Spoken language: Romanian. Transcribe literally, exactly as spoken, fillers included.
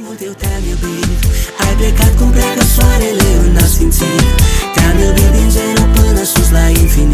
mult eu te-am iubit. Ai plecat cum pleacă soarele în asfințit. Te-am iubit din zero până sus la infinit.